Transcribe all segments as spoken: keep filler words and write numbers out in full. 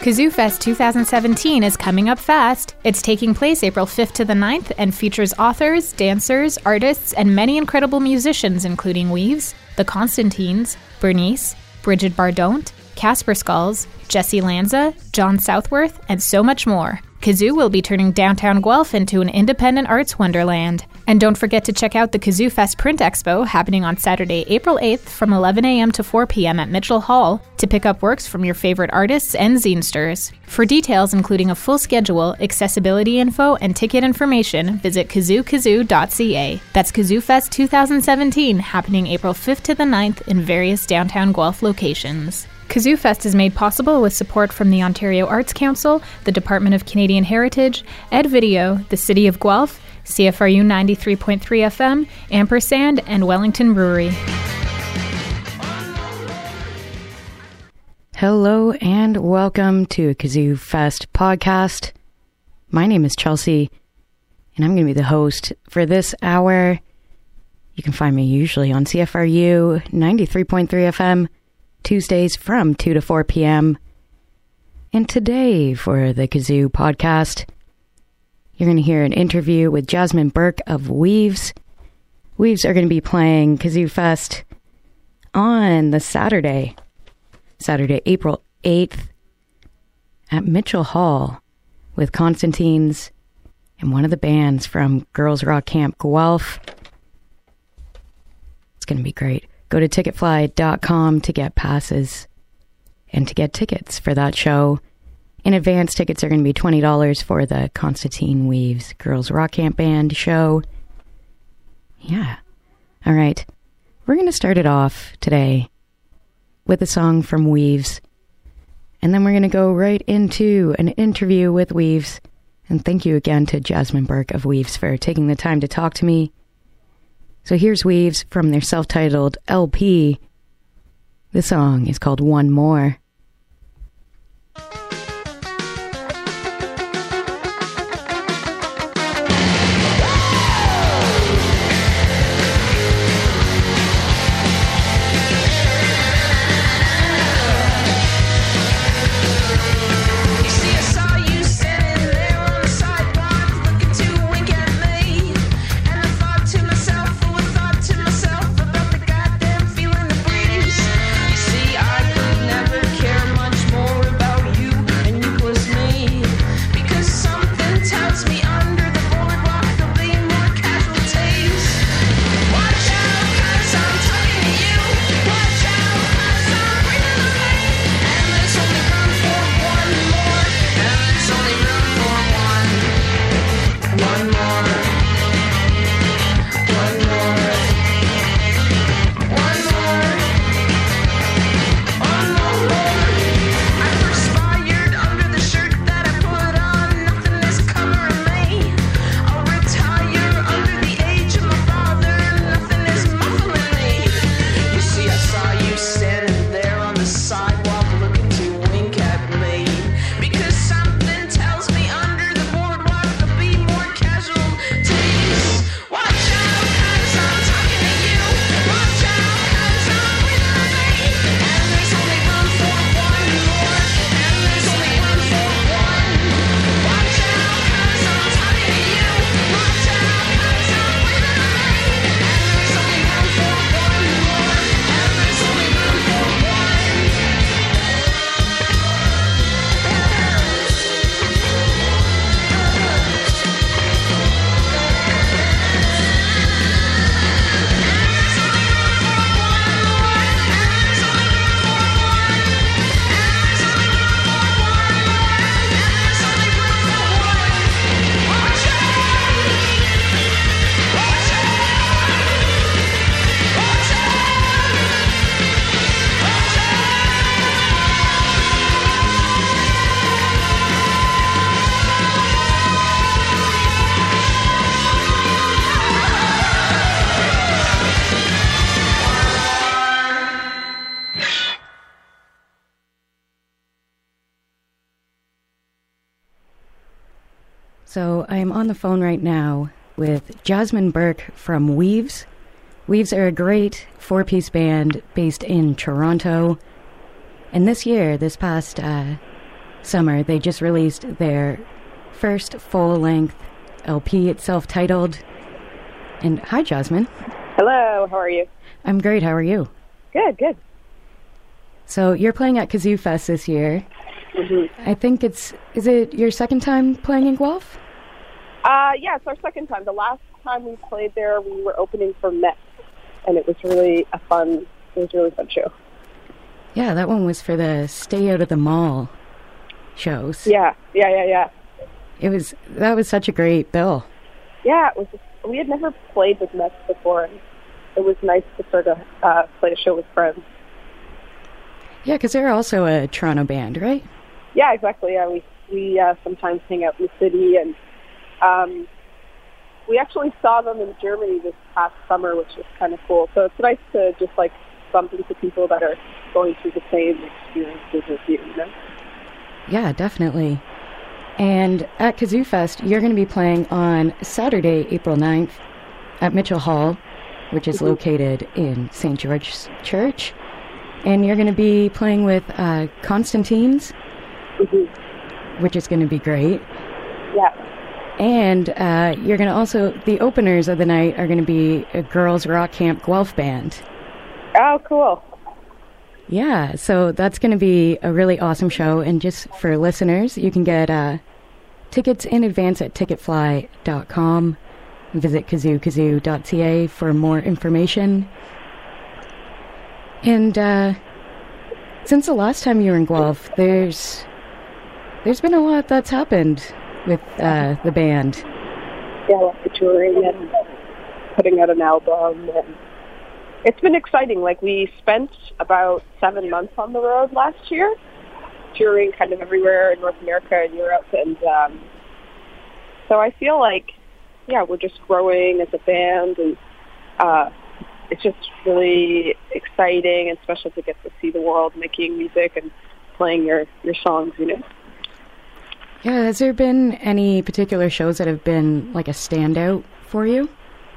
Kazoo Fest twenty seventeen is coming up fast. It's taking place April fifth to the ninth and features authors, dancers, artists, and many incredible musicians including Weaves, The Constantines, Bernice, Bridget Bardot, Casper Skulls, Jesse Lanza, John Southworth, and so much more. Kazoo will be turning downtown Guelph into an independent arts wonderland. And don't forget to check out the Kazoo Fest Print Expo happening on Saturday, April eighth from eleven a.m. to four p.m. at Mitchell Hall to pick up works from your favorite artists and zinesters. For details, including a full schedule, accessibility info, and ticket information, visit kazoo kazoo dot c a. That's Kazoo Fest twenty seventeen, happening April fifth to the ninth in various downtown Guelph locations. Kazoo Fest is made possible with support from the Ontario Arts Council, the Department of Canadian Heritage, Ed Video, the City of Guelph, C F R U ninety-three point three F M, Ampersand, and Wellington Brewery. Hello and welcome to a Kazoo Fest podcast. My name is Chelsea, and I'm going to be the host for this hour. You can find me usually on C F R U ninety-three point three F M, Tuesdays from two to four p.m. And today for the Kazoo podcast, you're going to hear an interview with Jasmine Burke of Weaves. Weaves are going to be playing Kazoo Fest on the Saturday, Saturday, April eighth at Mitchell Hall with Constantines and one of the bands from Girls Rock Camp Guelph. It's going to be great. Go to ticket fly dot com to get passes and to get tickets for that show. In advance, tickets are going to be twenty dollars for the Constantine Weaves Girls Rock Camp Band show. Yeah. All right. We're going to start it off today with a song from Weaves. And then we're going to go right into an interview with Weaves. And thank you again to Jasmine Burke of Weaves for taking the time to talk to me. So here's Weaves from their self-titled L P. The song is called One More. So I'm on the phone right now with Jasmine Burke from Weaves. Weaves are a great four-piece band based in Toronto. And this year, this past uh, summer, they just released their first full-length L P. It's self-titled. And hi, Jasmine. Hello, how are you? I'm great. How are you? Good, good. So you're playing at Kazoo Fest this year. Mm-hmm. I think it's, is it your second time playing in Guelph? Uh, yeah, it's our second time. The last time we played there, we were opening for Met, and it was really a fun, it was a really fun show. Yeah, that one was for the Stay Out of the Mall shows. Yeah, yeah, yeah, yeah. It was, that was such a great bill. Yeah, it was. Just, we had never played with Mets before, and it was nice to sort of uh, play a show with friends. Yeah, because they're also a Toronto band, right? Yeah, exactly. Yeah, we we uh, sometimes hang out in the city, and um, we actually saw them in Germany this past summer, which was kind of cool. So it's nice to just like bump into people that are going through the same experiences as you, you know? Yeah, definitely. And at Kazoo Fest, you're going to be playing on Saturday, April ninth at Mitchell Hall, which is mm-hmm. located in Saint George's Church. And you're going to be playing with uh, Constantines, mm-hmm. which is going to be great. Yeah. And uh, you're going to also, the openers of the night are going to be a Girls Rock Camp Guelph band. Oh, cool. Yeah, so that's going to be a really awesome show. And just for listeners, you can get uh, tickets in advance at ticket fly dot com. Visit kazoo kazoo dot c a for more information. And uh, since the last time you were in Guelph, there's there's been a lot that's happened with uh, the band. Yeah, like the touring and putting out an album, and it's been exciting. Like, we spent about seven months on the road last year, touring kind of everywhere in North America and Europe, and um, so I feel like, yeah, we're just growing as a band, and uh, it's just really exciting and special to get to see the world making music and playing your, your songs, you know. Yeah, has there been any particular shows that have been like a standout for you?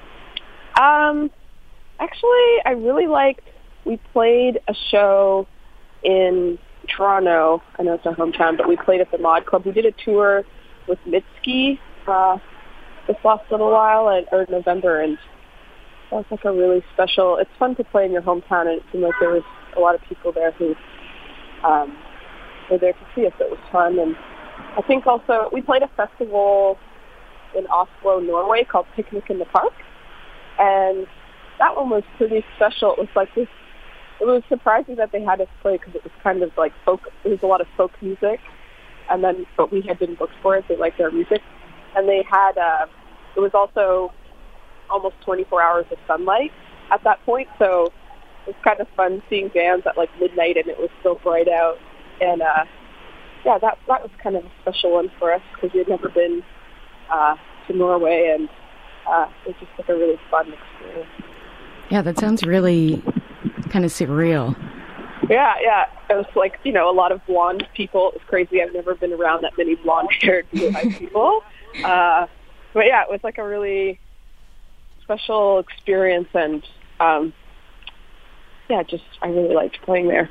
Um, actually, I really liked, we played a show in Toronto. I know it's our hometown, but we played at the Mod Club. We did a tour with Mitski uh, this last little while, at, or November, and that was like a really special, it's fun to play in your hometown, and it seemed like there was a lot of people there who um, were there to see us. It was fun, and I think also we played a festival in Oslo, Norway called Picnic in the Park, and that one was pretty special. It was like this, it was surprising that they had us play because it was kind of like folk, it was a lot of folk music, and then, but we had been booked for it, they liked our music, and they had, uh, it was also almost twenty-four hours of sunlight at that point, so it was kind of fun seeing bands at like midnight and it was still bright out, and uh, yeah, that that was kind of a special one for us because we had never been uh, to Norway, and uh, it was just like a really fun experience. Yeah, that sounds really kind of surreal. Yeah, yeah. It was like, you know, a lot of blonde people. It was crazy. I've never been around that many blonde-haired, blue-eyed people. Uh, but yeah, it was like a really special experience, and um, yeah, just I really liked playing there.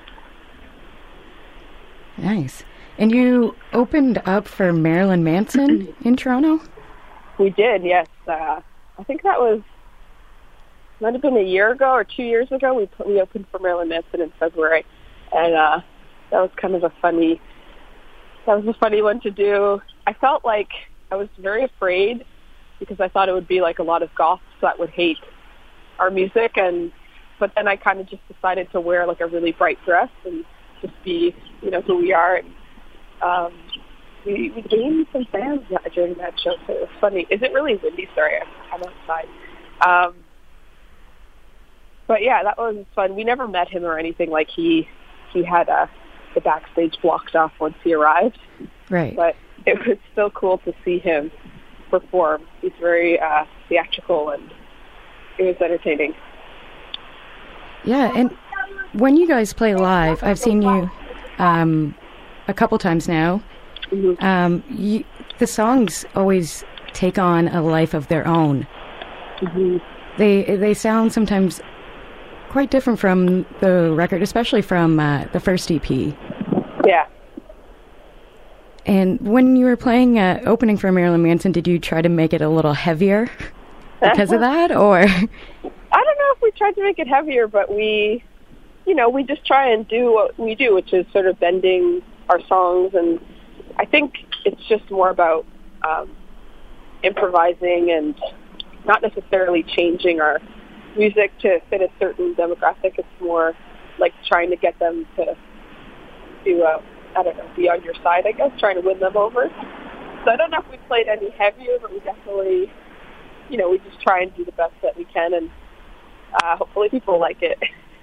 Nice. And you opened up for Marilyn Manson in Toronto? We did, yes. Uh, I think that was, might have been a year ago or two years ago. We we opened for Marilyn Manson in February, and uh, that was kind of a funny, that was a funny one to do. I felt like I was very afraid because I thought it would be like a lot of goths that would hate our music, and but then I kind of just decided to wear like a really bright dress and just be, you know, who we are. And, um, we, we gained some fans during that show, so it was funny. Is it really windy? Sorry, I'm, I'm outside. Um, but yeah, that was fun. We never met him or anything. Like he, he had uh, the backstage blocked off once he arrived. Right. But it was still cool to see him perform. He's very uh, theatrical, and it was entertaining. Yeah, and when you guys play live, I've seen you um, a couple times now. Mm-hmm. Um, you, the songs always take on a life of their own. Mm-hmm. They they sound sometimes quite different from the record, especially from uh, the first E P. Yeah. And when you were playing uh, opening for Marilyn Manson, did you try to make it a little heavier because of that, or? I don't know if we tried to make it heavier, but we, you know, we just try and do what we do, which is sort of bending our songs, and I think it's just more about um, improvising and not necessarily changing our music to fit a certain demographic. It's more like trying to get them to, to uh, I don't know, be on your side, I guess, trying to win them over. So I don't know if we played any heavier, but we definitely, you know, we just try and do the best that we can, and uh, hopefully people like it.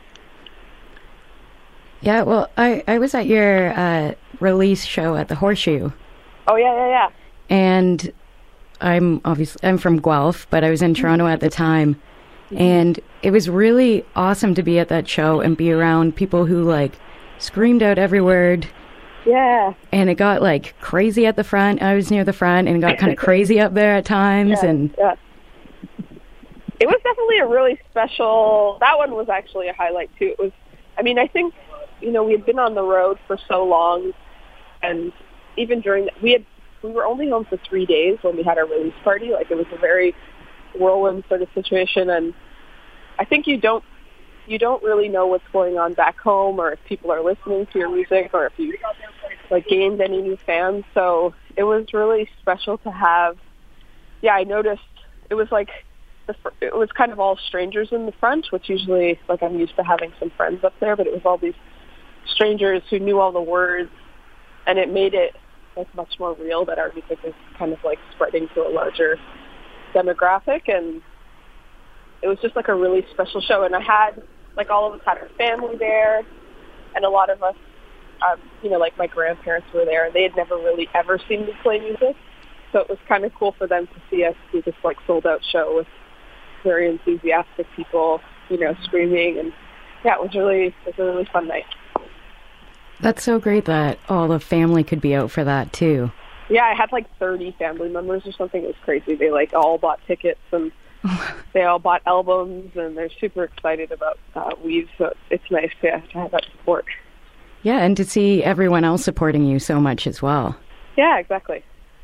Yeah, well, I, I was at your uh, release show at the Horseshoe. Oh, yeah, yeah, yeah. And I'm obviously, I'm from Guelph, but I was in Toronto at the time. And it was really awesome to be at that show and be around people who, like, screamed out every word. Yeah. And it got, like, crazy at the front. I was near the front, and it got kind of crazy up there at times. Yeah, and yeah. It was definitely a really special, that one was actually a highlight, too. It was, I mean, I think, you know, we had been on the road for so long, and even during, we had, we were only home for three days when we had our release party. Like, it was a very whirlwind sort of situation, and I think you don't you don't really know what's going on back home, or if people are listening to your music, or if you like gained any new fans. So it was really special to have. Yeah, I noticed it was like the it was kind of all strangers in the front, which usually, like, I'm used to having some friends up there, but it was all these strangers who knew all the words, and it made it like much more real that our music is kind of like spreading to a larger demographic. And it was just like a really special show, and I had like all of us had our family there, and a lot of us um, you know, like my grandparents were there, and they had never really ever seen me play music, so it was kind of cool for them to see us do this like sold out show with very enthusiastic people, you know, screaming. And yeah, it was really it was a really fun night. That's so great that all the family could be out for that too. Yeah, I had like thirty family members or something. It was crazy. They like all bought tickets, and they all bought albums, and they're super excited about uh, Weave. So it's nice to, to have that support. Yeah, and to see everyone else supporting you so much as well. Yeah, exactly.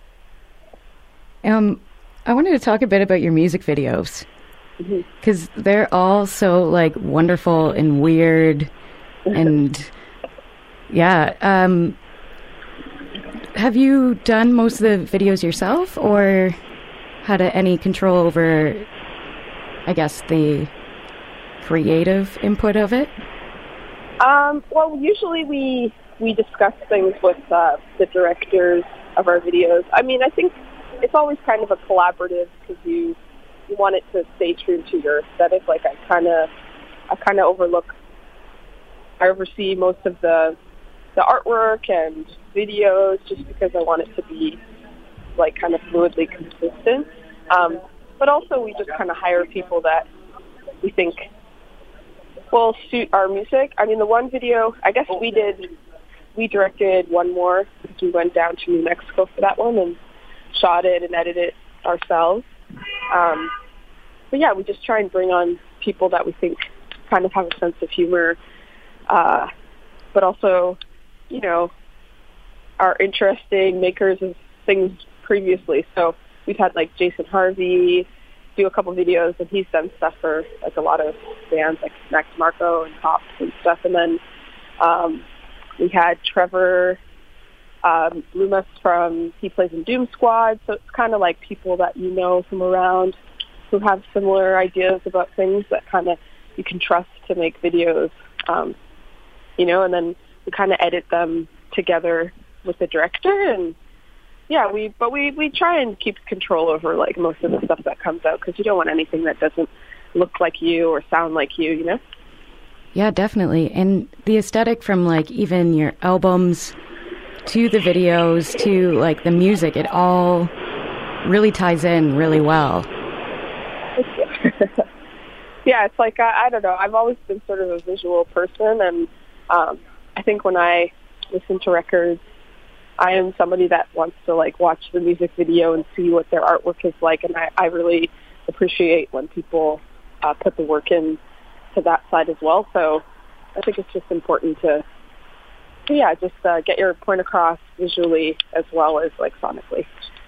Um, I wanted to talk a bit about your music videos, because mm-hmm. they're all so like wonderful and weird, and yeah. Um, have you done most of the videos yourself, or had any control over, I guess, the creative input of it? Um, well, usually we we discuss things with uh, the directors of our videos. I mean, I think it's always kind of a collaborative, because you you want it to stay true to your aesthetic. Like I kind of I kind of overlook, I oversee most of the the artwork and videos, just because I want it to be like kind of fluidly consistent. Um, but also we just kind of hire people that we think will suit our music. I mean, the one video, I guess we did, we directed one more, because we went down to New Mexico for that one and shot it and edited it ourselves. Um, but yeah, we just try and bring on people that we think kind of have a sense of humor, uh, but also, you know, are interesting makers of things previously. So we've had like Jason Harvey do a couple videos, and he's done stuff for like a lot of bands like Max Marco and Tops and stuff. And then um, we had Trevor um, Loomis from, he plays in Doom Squad. So it's kind of like people that you know from around who have similar ideas about things that kind of you can trust to make videos, um, you know, and then we kind of edit them together with the director. And yeah, we but we, we try and keep control over like most of the stuff that comes out, because you don't want anything that doesn't look like you or sound like you, you know? Yeah, definitely. And the aesthetic from like even your albums to the videos to like the music, it all really ties in really well. Yeah, it's like, I, I don't know, I've always been sort of a visual person, and um, I think when I listen to records, I am somebody that wants to like watch the music video and see what their artwork is like, and I, I really appreciate when people uh, put the work in to that side as well. So I think it's just important to so yeah, just uh, get your point across visually as well as like sonically.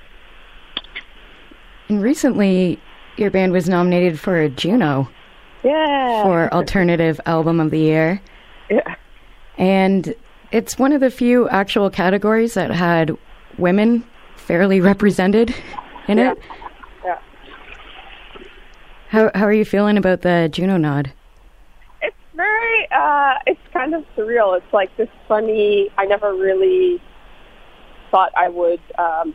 And recently, your band was nominated for a Juno. Yeah. For Alternative Album of the Year. Yeah. And it's one of the few actual categories that had women fairly represented in yeah. it. Yeah. How how are you feeling about the Juno nod? It's very, uh, it's kind of surreal. It's like this funny, I never really thought I would, um,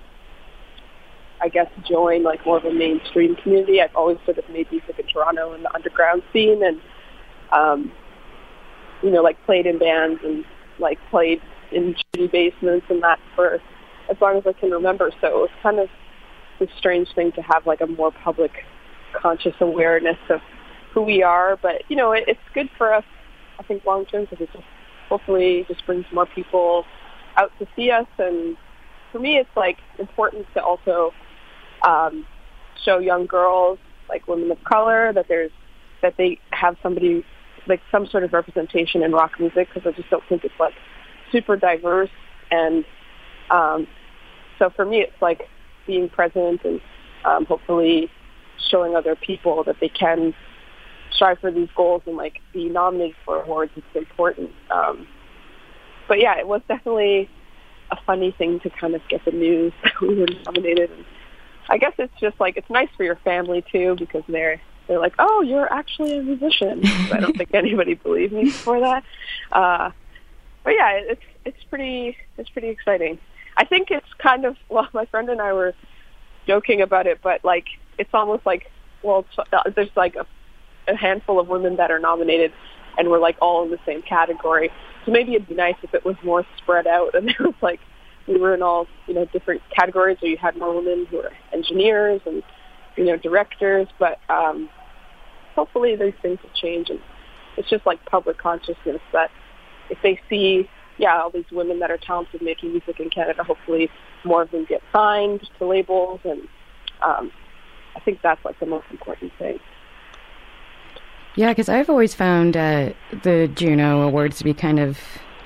I guess, join like more of a mainstream community. I've always sort of made music in Toronto in the underground scene and, um, you know, like played in bands and like played in shitty basements and that for as long as I can remember. So it was kind of this strange thing to have like a more public conscious awareness of who we are. But, you know, it, it's good for us, I think, long term because it just hopefully just brings more people out to see us. And for me, it's like important to also um, show young girls, like women of color, that there's that they have somebody like some sort of representation in rock music because I just don't think it's like super diverse. And um, so for me, it's like being present and um, hopefully showing other people that they can strive for these goals and like be nominated for awards. It's important. Um, but yeah, it was definitely a funny thing to kind of get the news that we were nominated. And I guess it's just like, it's nice for your family too, because they're, they're like, oh, you're actually a musician. I don't think anybody believed me before that. Uh, but yeah, it's, it's pretty, it's pretty exciting. I think it's kind of, well, my friend and I were joking about it, but like, it's almost like, well, there's like a, a handful of women that are nominated and we're like all in the same category. So maybe it'd be nice if it was more spread out and there was like, we were in all, you know, different categories where you had more women who are engineers and, you know, directors, but um, hopefully these things will change. And it's just like public consciousness that if they see, yeah, all these women that are talented making music in Canada, hopefully more of them get signed to labels. And um, I think that's like the most important thing. Yeah, because I've always found uh, the Juno Awards to be kind of,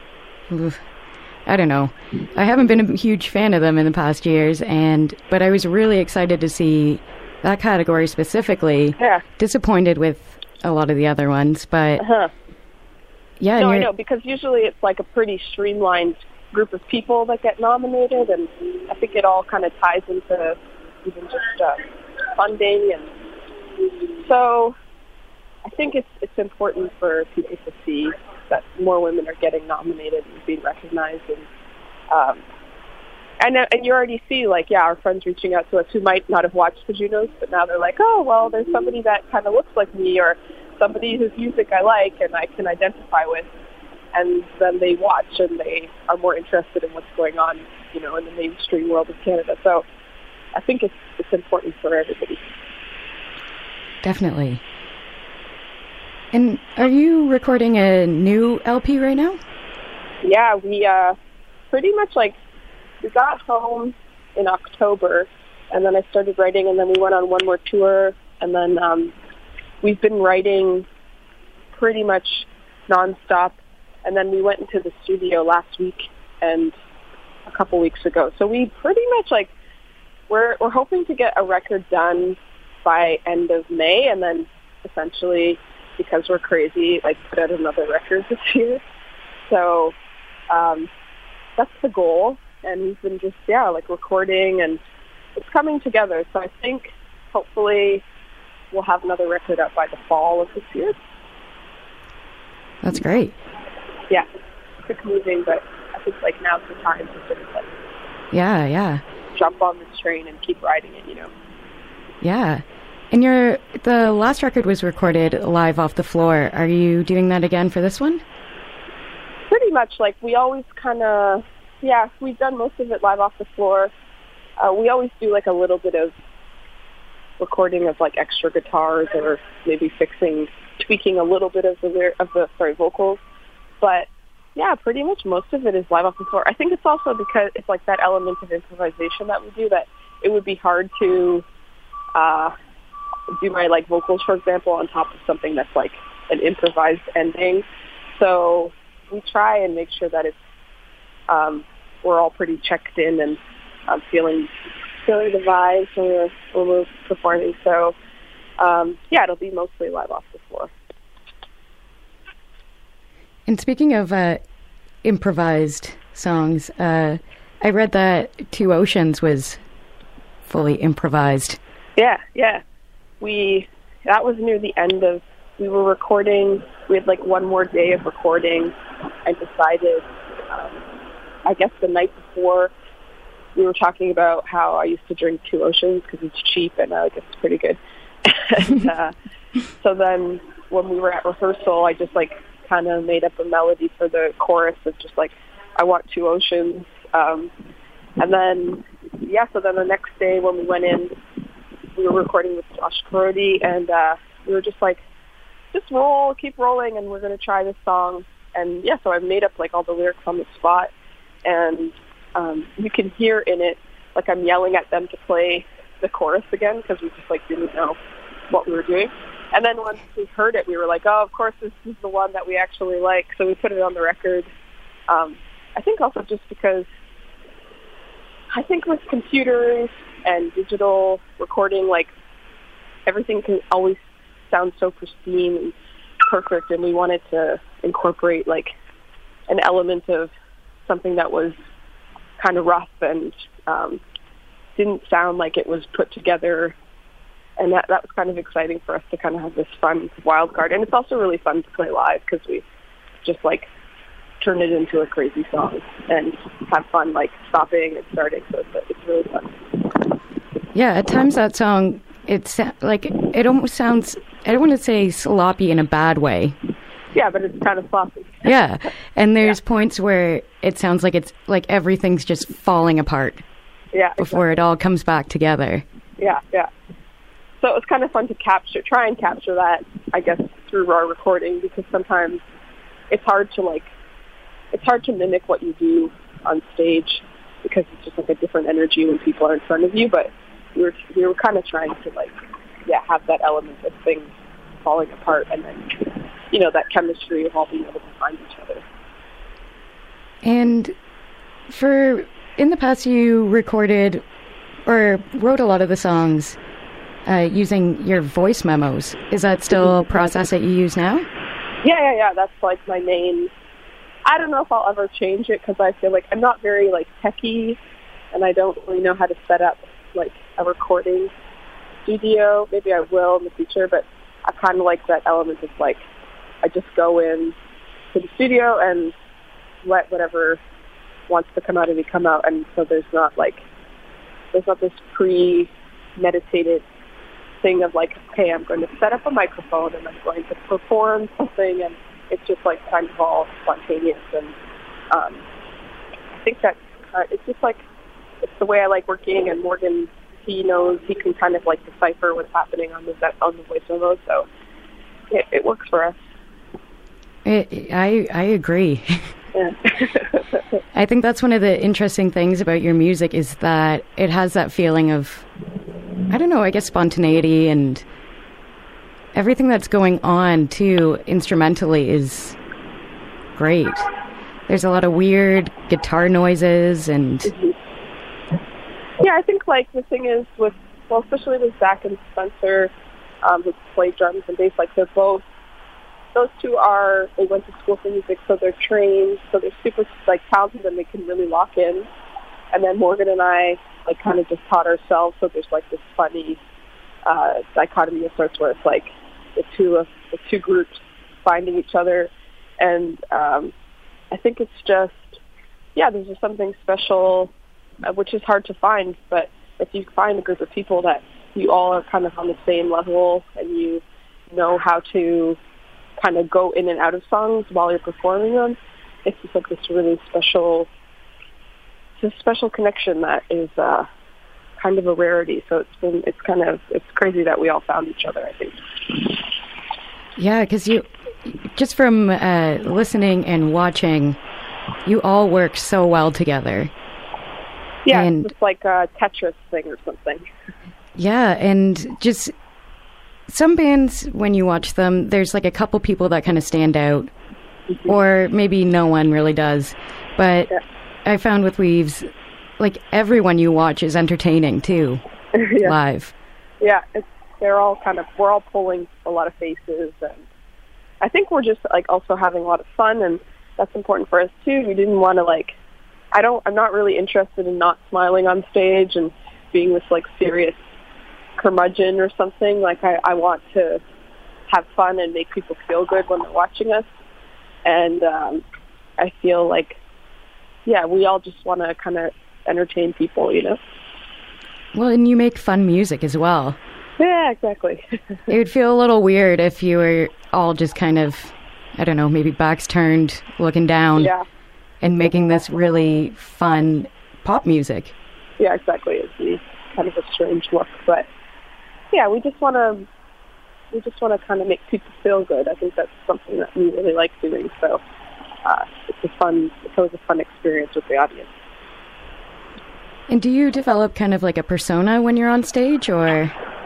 I don't know. I haven't been a huge fan of them in the past years, and but I was really excited to see that category specifically. Yeah. Disappointed with a lot of the other ones, but uh-huh. yeah. No, I know, because usually it's like a pretty streamlined group of people that get nominated, and I think it all kind of ties into even just uh, funding, and so I think it's it's important for people to see that more women are getting nominated and being recognized, and um, and and you already see like yeah, our friends reaching out to us who might not have watched the Junos, but now they're like, oh well, there's somebody that kind of looks like me, or somebody whose music I like and I can identify with, and then they watch and they are more interested in what's going on, you know, in the mainstream world of Canada. So I think it's it's important for everybody. Definitely. And are you recording a new L P right now? Yeah, we uh, pretty much like, we got home in October, and then I started writing, and then we went on one more tour, and then um, we've been writing pretty much nonstop, and then we went into the studio last week and a couple weeks ago. So we pretty much like, we're we're hoping to get a record done by end of May, and then essentially, because we're crazy, like put out another record this year. So um, that's the goal. And we've been just, yeah, like recording, and it's coming together. So I think hopefully we'll have another record out by the fall of this year. That's great. Yeah, it's moving, but I think like now's the time to sort of like yeah, yeah. jump on this train and keep riding it, you know. Yeah. And your the last record was recorded live off the floor. Are you doing that again for this one? Pretty much. Like we always kind of, yeah, we've done most of it live off the floor. Uh, we always do like a little bit of recording of like extra guitars or maybe fixing, tweaking a little bit of the of the sorry vocals. But yeah, pretty much most of it is live off the floor. I think it's also because it's like that element of improvisation that we do that it would be hard to. Uh, do my like vocals, for example, on top of something that's like an improvised ending. So we try and make sure that it's um, we're all pretty checked in and um, feeling feeling the vibes when we're, when we're performing. So, um, yeah, it'll be mostly live off the floor. And speaking of uh, improvised songs, uh, I read that Two Oceans was fully improvised. Yeah, yeah. We that was near the end of. We were recording. We had like one more day of recording. I decided, um, I guess the night before, we were talking about how I used to drink Two Oceans because it's cheap and uh, I guess it's pretty good. and, uh, so then when we were at rehearsal, I just like kind of made up a melody for the chorus of just like, I want two oceans. Um, and then, yeah, so then the next day when we went in, we were recording with Josh Karody, and uh, we were just like, just roll, keep rolling, and we're going to try this song. And yeah, so I made up like all the lyrics on the spot, and um, you can hear in it, like I'm yelling at them to play the chorus again because we just like didn't know what we were doing. And then once we heard it, we were like, oh, of course, this is the one that we actually like. So we put it on the record. Um, I think also just because I think with computers and digital recording, like everything can always sound so pristine and perfect. And we wanted to incorporate like an element of something that was kind of rough and um, didn't sound like it was put together. And that, that was kind of exciting for us to kind of have this fun wild card. And it's also really fun to play live because we just, like, turn it into a crazy song and have fun, like, stopping and starting. So it's, it's really fun. Yeah, at times that song, it's, like, it almost sounds, I don't want to say sloppy in a bad way. Yeah, but it's kind of sloppy. Yeah, and there's yeah. points where it sounds like it's, like, everything's just falling apart. Yeah, before exactly. It all comes back together. Yeah, yeah. So it was kind of fun to capture, try and capture that, I guess, through our recording, because sometimes it's hard to, like, it's hard to mimic what you do on stage because it's just, like, a different energy when people are in front of you, but we were, we were kind of trying to, like, yeah, have that element of things falling apart and then, you know, that chemistry of all being able to find each other. And for, in the past you recorded or wrote a lot of the songs Uh, using your voice memos. Is that still a process that you use now? Yeah, yeah, yeah. That's like my main. I don't know if I'll ever change it because I feel like I'm not very like techie, and I don't really know how to set up like a recording studio. Maybe I will in the future, but I kind of like that element of like I just go in to the studio and let whatever wants to come out of me come out, and so there's not like there's not this pre-meditated thing of like, okay, I'm going to set up a microphone and I'm going to perform something, and it's just like kind of all spontaneous. And um, I think that uh, it's just like it's the way I like working. And Morgan, he knows he can kind of like decipher what's happening on the on the voice memo, so it, it works for us. It, I I agree. Yeah. I think that's one of the interesting things about your music is that it has that feeling of, I don't know, I guess spontaneity, and everything that's going on too instrumentally is great. There's a lot of weird guitar noises and Mm-hmm. Yeah, I think like the thing is with, well, especially with Zach and Spencer, um, who play drums and bass, like they're both, those two are, they went to school for music, so they're trained, so they're super like talented and they can really lock in. And then Morgan and I like kind of just taught ourselves, so there's like this funny uh, dichotomy of sorts where it's like the two of the two groups finding each other, and um, I think it's just yeah, there's just something special, uh, which is hard to find. But if you find a group of people that you all are kind of on the same level and you know how to kind of go in and out of songs while you're performing them, it's just like this really special. It's a special connection that is uh, kind of a rarity. So it's been, it's kind of, it's crazy that we all found each other, I think. yeah, because you, just from uh, listening and watching, you all work so well together. Yeah, and, it's like a Tetris thing or something. Yeah, and just some bands, when you watch them, there's like a couple people that kind of stand out, mm-hmm. or maybe no one really does. But yeah. I found with Weaves, like everyone you watch is entertaining too, yeah. live. Yeah, it's, they're all kind of, we're all pulling a lot of faces, and I think we're just like also having a lot of fun, and that's important for us too. We didn't want to like, I don't, I'm not really interested in not smiling on stage and being this like serious curmudgeon or something. Like I, I want to have fun and make people feel good when they're watching us. And um, I feel like, yeah, we all just want to kind of entertain people, you know? Well, and you make fun music as well. Yeah, exactly. It would feel a little weird if you were all just kind of, I don't know, maybe backs turned, looking down, yeah. and making this really fun pop music. Yeah, exactly. It'd be kind of a strange look, but yeah, we just want to, we just want to kind of make people feel good. I think that's something that we really like doing. So uh, it's a fun, it's always a fun experience with the audience. And do you develop kind of like a persona when you're on stage, or?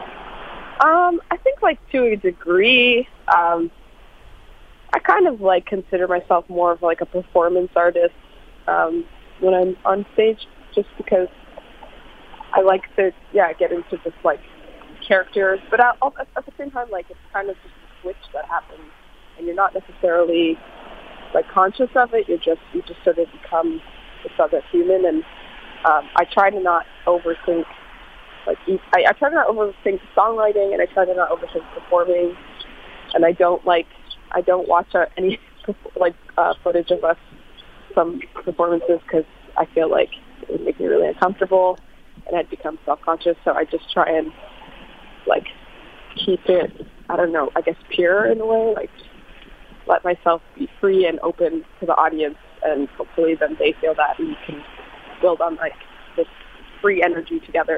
Um, I think like to a degree. Um, I kind of like consider myself more of like a performance artist um, when I'm on stage, just because I like to, yeah, get into this like character. But I, at, at the same time, like it's kind of just a switch that happens, and you're not necessarily like conscious of it. You're just you just sort of become this other human, and um, I try to not overthink. Like I, I try to not overthink songwriting, and I try to not overthink performing. And I don't like I don't watch uh, any like uh, footage of us from performances because I feel like it would make me really uncomfortable, and I'd become self-conscious. So I just try and like keep it, I don't know, I guess pure in a way. Like just let myself be free and open to the audience, and hopefully then they feel that, and we can build on like this free energy together.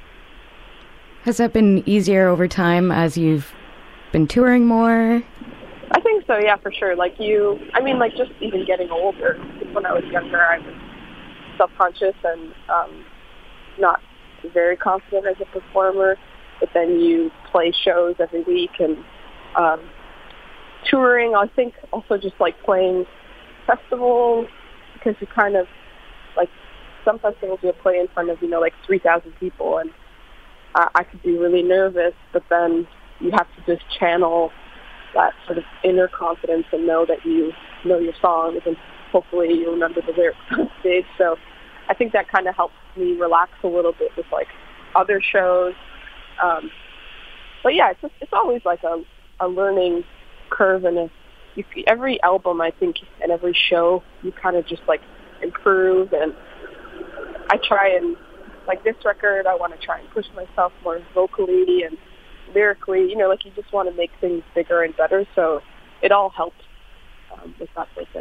Has that been easier over time as you've been touring more? I think so, yeah, for sure. Like you, I mean, like just even getting older. When I was younger, I was self-conscious and um, not very confident as a performer. But then you play shows every week and um, touring. I think also just like playing festivals, because you kind of like some festivals you'll play in front of, you know, like three thousand people, and uh, I could be really nervous, but then you have to just channel that sort of inner confidence and know that you know your songs, and hopefully you remember the lyrics on stage. So I think that kind of helps me relax a little bit with like other shows. Um, but yeah, it's just, it's always like a, a learning curve, and a, you, every album I think and every show you kind of just like improve. And I try and like this record, I want to try and push myself more vocally and lyrically, you know, like you just want to make things bigger and better. So it all helps um, with that process.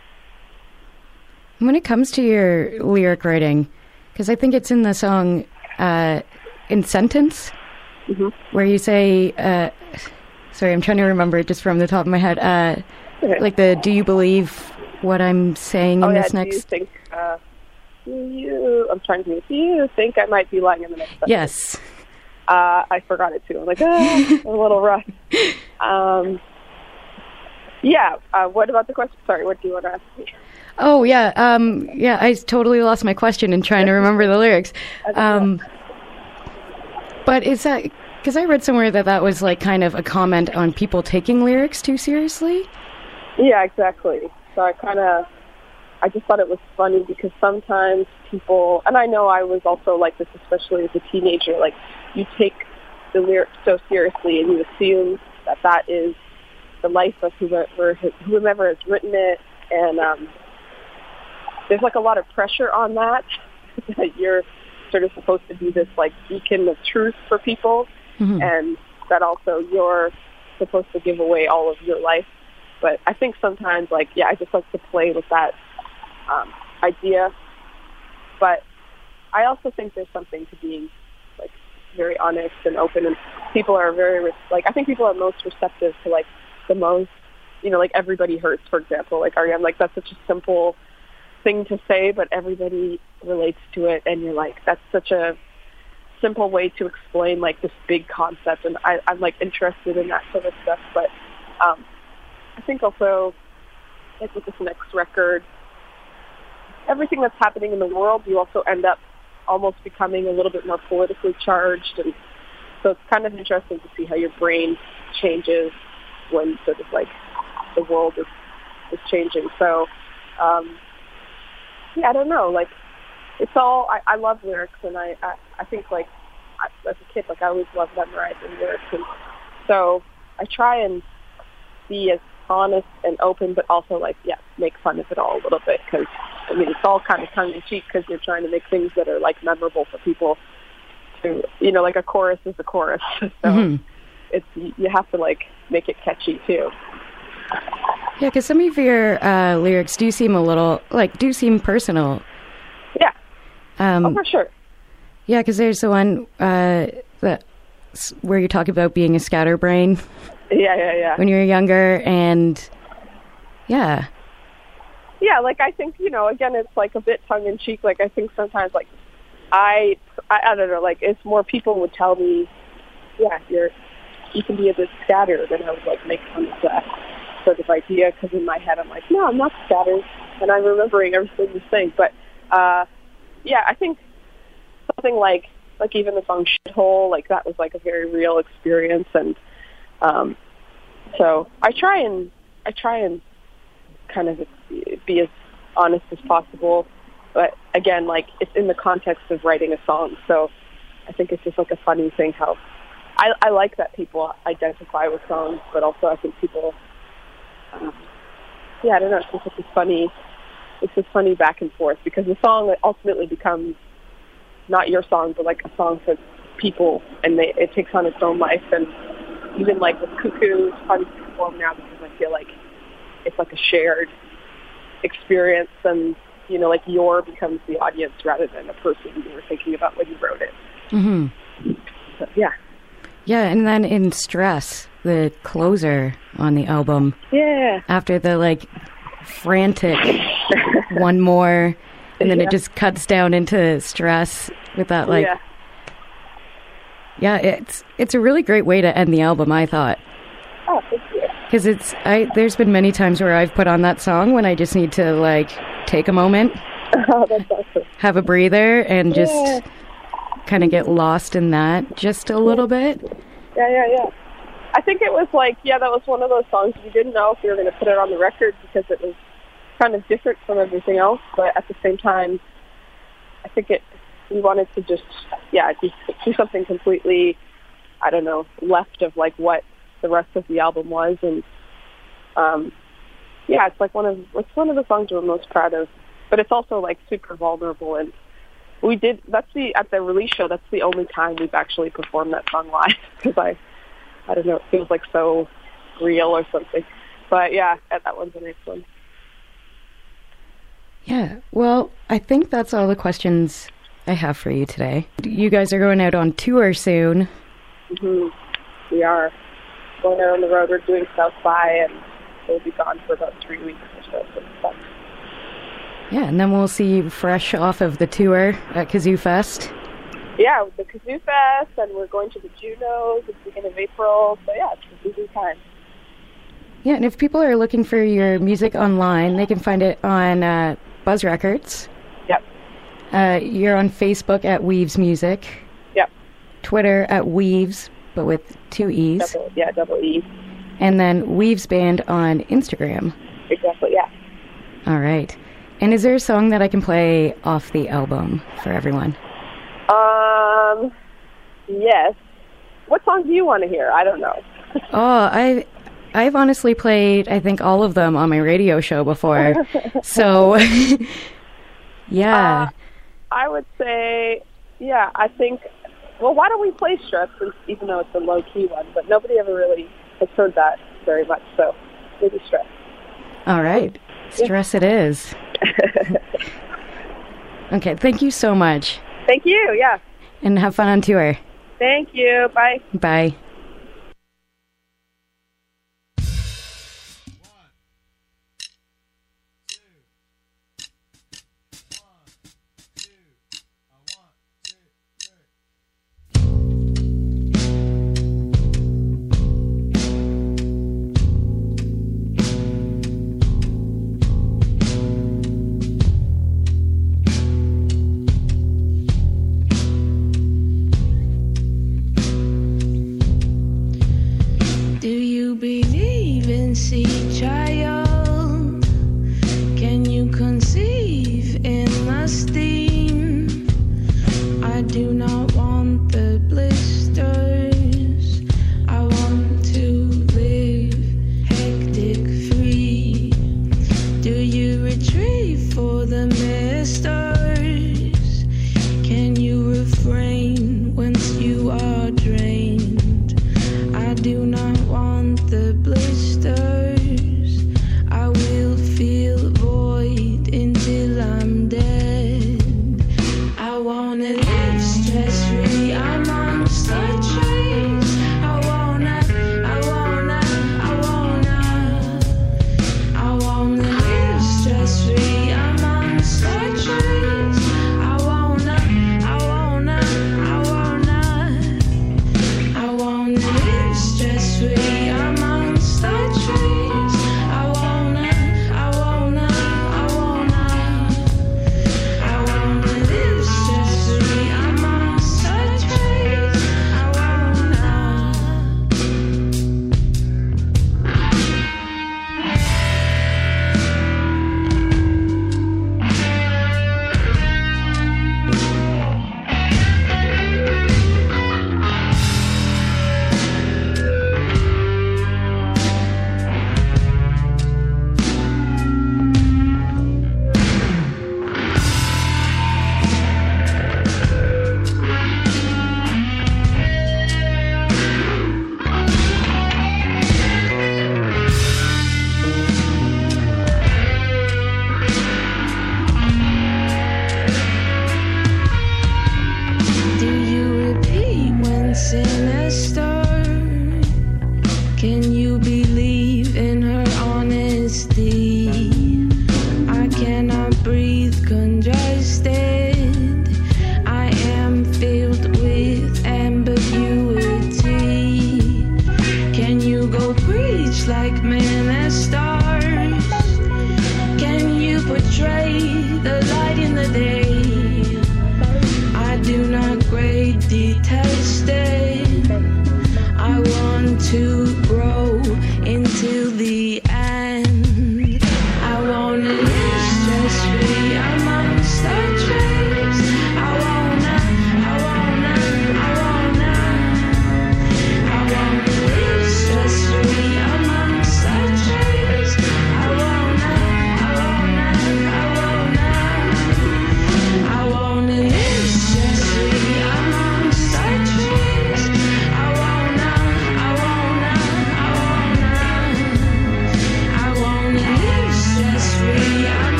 When it comes to your lyric writing, because I think it's in the song uh, In Sentence, mm-hmm. where you say, uh, sorry, I'm trying to remember it just from the top of my head, uh, okay. like the, do you believe what I'm saying oh, in yeah, this do next? You think, uh, do you, I'm trying to, do you think I might be lying in the next sentence? Yes. Uh, I forgot it too. I'm like, ah, I'm a little rough. Um, yeah. Uh, what about the question? Sorry, what do you want to ask me? Oh yeah, um, yeah. I totally lost my question in trying to remember the lyrics. Um, but is that because I read somewhere that that was like kind of a comment on people taking lyrics too seriously? Yeah, exactly. So I kind of, I just thought it was funny because sometimes people, and I know I was also like this, especially as a teenager, like you take the lyrics so seriously and you assume that that is the life of whoever, whomever has written it. And um, there's like a lot of pressure on that, that you're sort of supposed to be this like beacon of truth for people. Mm-hmm. And that also you're supposed to give away all of your life. But I think sometimes like, yeah, I just like to play with that um, idea. But I also think there's something to being like very honest and open, and people are very like I think people are most receptive to like the most, you know, like Everybody Hurts, for example. Like R E M, like that's such a simple thing to say, but everybody relates to it, and you're like, that's such a simple way to explain like this big concept, and I, I'm like interested in that sort of stuff. But um, I think also like with this next record, everything that's happening in the world, you also end up almost becoming a little bit more politically charged. And so it's kind of interesting to see how your brain changes when sort of like the world is, is changing. So, um, yeah, I don't know. Like, it's all, I, I love lyrics, and I, I, I think, like, I, as a kid, like, I always loved memorizing lyrics. And so I try and be as honest and open, but also, like, yeah, make fun of it all a little bit, because, I mean, it's all kind of tongue-in-cheek because you're trying to make things that are, like, memorable for people to, you know, like a chorus is a chorus. So mm-hmm. it's, you have to, like, make it catchy, too. Yeah, because some of your uh, lyrics do seem a little, like, do seem personal. Yeah. Um, oh, for sure. Yeah, because there's the one uh, that where you talk about being a scatterbrain. Yeah, yeah, yeah. When you were younger, and yeah. Yeah, like, I think, you know, again, it's, like, a bit tongue-in-cheek. Like, I think sometimes, like, I, I, I don't know, like, if more people would tell me, yeah, you're, you can be a bit scattered, and I would, like, make fun of that sort of idea, because in my head I'm like, no, I'm not scattered, and I'm remembering everything you think. But, uh, yeah, I think something like, like even the song Shithole, like, that was, like, a very real experience, and um, so I try and, I try and kind of be as honest as possible, but again, like, it's in the context of writing a song, so I think it's just, like, a funny thing how I, I like that people identify with songs, but also I think people, um, yeah, I don't know, it's just like this funny, it's this funny back and forth, because the song ultimately becomes not your song, but, like, a song for people, and they, it takes on its own life. And even, like, with Cuckoo, it's fun to perform now because I feel like it's, like, a shared experience, and, you know, like, your becomes the audience rather than a person you were thinking about when you wrote it. Mm-hmm. So, yeah. Yeah, and then in Stress, the closer on the album. Yeah. After the, like, frantic one more, and then yeah. it just cuts down into Stress with that, like... Yeah. Yeah, it's it's a really great way to end the album, I thought. Oh, thank you. Because it's, I, there's been many times where I've put on that song when I just need to, like, take a moment. Oh, that's awesome. Have a breather and just yeah. kind of get lost in that just a little bit. Yeah, yeah, yeah. I think it was like, yeah, that was one of those songs you didn't know if you were going to put it on the record because it was kind of different from everything else, but at the same time, I think it, we wanted to just, yeah, do, do something completely, I don't know, left of, like, what the rest of the album was, and, um, yeah, it's, like, one of, it's one of the songs we're most proud of, but it's also, like, super vulnerable, and we did, that's the, at the release show, that's the only time we've actually performed that song live, because I, I don't know, it feels, like, so real or something, but, yeah, that one's a nice one. Yeah, well, I think that's all the questions I have for you today. You guys are going out on tour soon. Mm-hmm. We are going out on the road. We're doing South by, and we'll be gone for about three weeks or so. So it's fun. Yeah, and then we'll see you fresh off of the tour at Kazoo Fest. Yeah, the Kazoo Fest, and we're going to the Junos at the beginning of April. So yeah, it's a busy time. Yeah, and if people are looking for your music online, they can find it on uh, Buzz Records. Yep. Uh, you're on Facebook at Weaves Music. Yep. Twitter at Weaves, but with two E's. Double, yeah, double E. And then Weaves Band on Instagram. Exactly, yeah. All right. And is there a song that I can play off the album for everyone? Um, yes. What song do you want to hear? I don't know. oh, I... I've honestly played, I think, all of them on my radio show before. So, yeah. Uh, I would say, yeah, I think, well, why don't we play Stress, even though it's a low-key one, but nobody ever really has heard that very much, so maybe Stress. All right. Stress yeah. it is. Okay, thank you so much. Thank you, yeah. And have fun on tour. Thank you. Bye. Bye.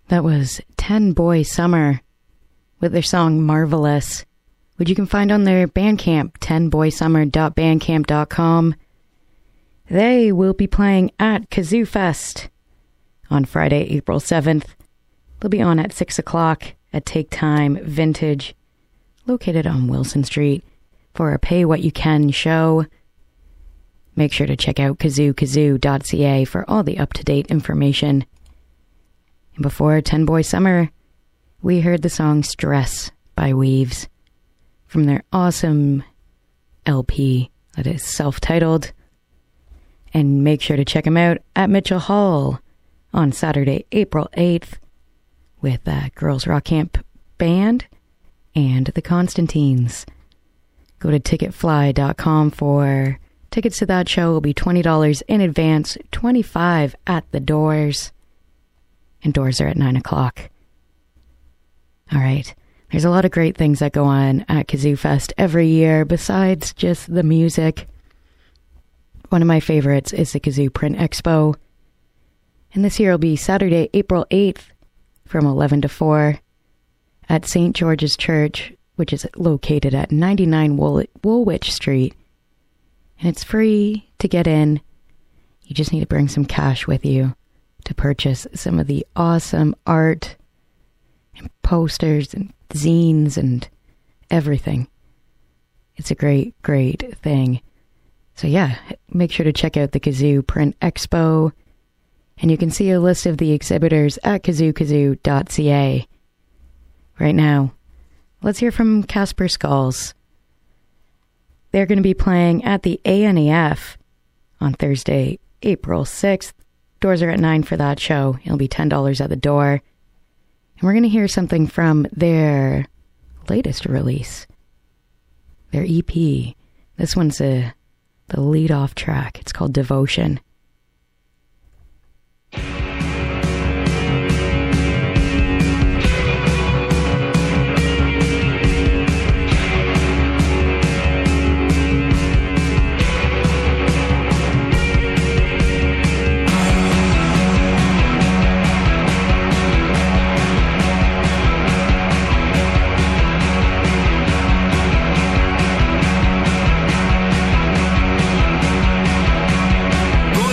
That was ten Boy Summer with their song Marvelous, which you can find on their Bandcamp, ten boy summer dot bandcamp dot com. They will be playing at Kazoo Fest on Friday, April seventh. They'll be on at six o'clock at Take Time Vintage, located on Wilson Street, for a Pay What You Can show. Make sure to check out kazoo kazoo dot c a for all the up-to-date information. And before ten Boy Summer, we heard the song Stress by Weaves from their awesome L P that is self-titled. And make sure to check them out at Mitchell Hall on Saturday, April eighth with uh, Girls Rock Camp Band and the Constantines. Go to ticket fly dot com for tickets to that show. Will be twenty dollars in advance, twenty-five dollars at the doors. And doors are at nine o'clock. All right. There's a lot of great things that go on at Kazoo Fest every year besides just the music. One of my favorites is the Kazoo Print Expo. And this year will be Saturday, April eighth from eleven to four at Saint George's Church, which is located at ninety-nine Wool- Woolwich Street. And it's free to get in. You just need to bring some cash with you to purchase some of the awesome art and posters and zines and everything. It's a great, great thing. So yeah, make sure to check out the Kazoo Print Expo. And you can see a list of the exhibitors at kazoo kazoo dot c a. Right now, let's hear from Casper Skulls. They're going to be playing at the A N E F on Thursday, April sixth. Doors are at nine for that show. It'll be ten dollars at the door. And we're going to hear something from their latest release, their E P. This one's a, the lead-off track. It's called Devotion. Go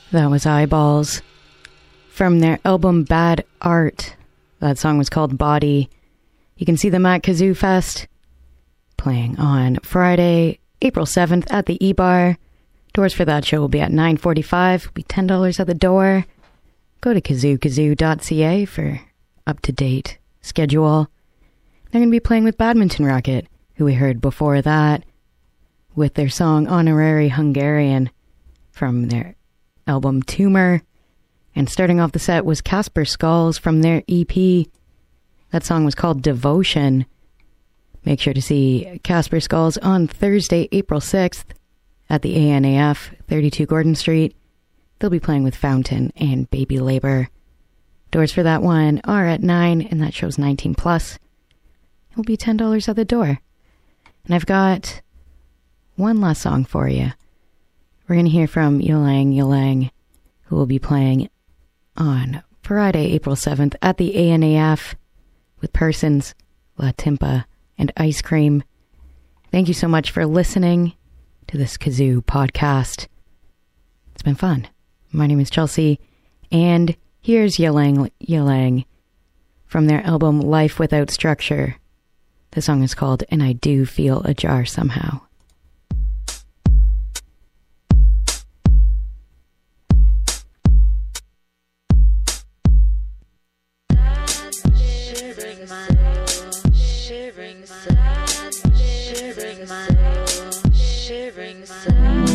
That was Eyeballs. From their album Bad Art. That song was called Body. You can see them at Kazoo Fest, playing on Friday, April seventh at the E-Bar. Doors for that show will be at nine forty-five. It'll be ten dollars at the door. Go to kazoo kazoo dot c a for up-to-date schedule. They're going to be playing with Badminton Rocket, who we heard before that, with their song Honorary Hungarian from their album Tumor. And starting off the set was Casper Skulls from their E P. That song was called Devotion. Make sure to see Casper Skulls on Thursday, April sixth at the A N A F, thirty-two Gordon Street. They'll be playing with Fountain and Baby Labor. Doors for that one are at nine, and that show's nineteen plus. It will be ten dollars at the door. And I've got one last song for you. We're going to hear from Ylang Ylang, who will be playing on Friday, April seventh at the A N A F with Persons, La Timpa, and Ice Cream. Thank you so much for listening to this Kazoo podcast. It's been fun. My name is Chelsea, and here's Ylang Ylang from their album Life Without Structure. The song is called And I Do Feel Ajar Somehow. Shivering my soul, shivering soul, shivering my soul, shivering soul.